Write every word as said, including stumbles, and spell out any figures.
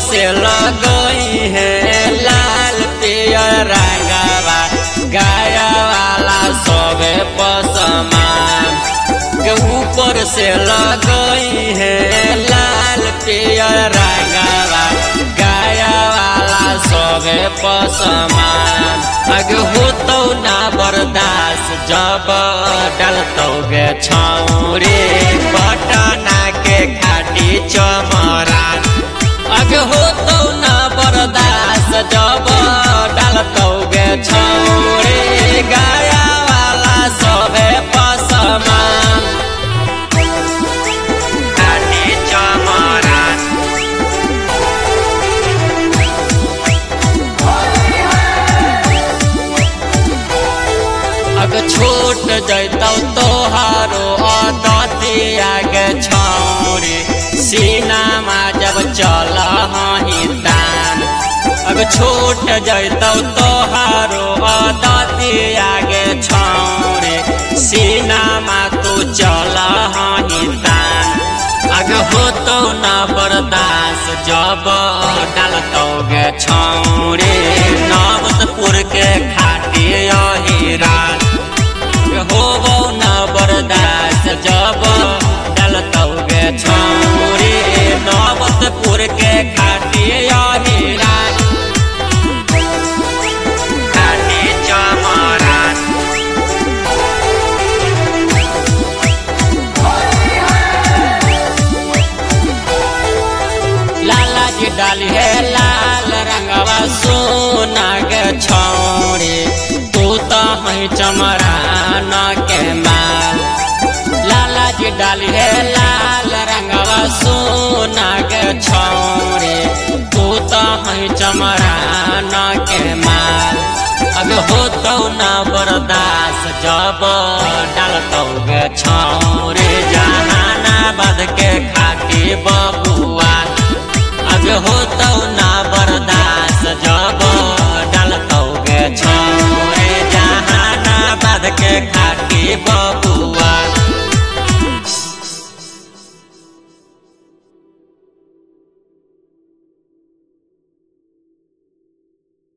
से लगई है लाल पियर रंगवा गाया वाला सबे पसमान के ऊपर से लगई है लाल पियर रंगवा गाया वाला सबे पसमान अगे होतो ना बर्दाश्त जब डलतोगे छौरे पटना के घाटी चमरान अगे होतो ना बर्दाश्त जब डलतोगे छौरे गाया वाला सबे पसमान घाटी चमरान अग छूट जैतौ तोहारो अदतिया के छौरी सीनामा जब चल हही दान अग छूट जैतौ तोहारो अदतिया के छौरी सीनामा तू चल हही दान अग होतौ ना बर्दाश्त जब डालतौगे छौरी नवतपुर के घाटी हिरान होबो न बर्दाश्त जब डलतौगे छौरी नवतपुर के घाटी हिरान घाटी चमरान लाला जी डाली है लाल रंगवा सोना के छौरी हई चमरान के माल लाला जी डाली है लाल रंगवा सोना के छौरे तू तो हई चमरान के माल अब होतो ना बर्दाश्त जब डालतौगे छौ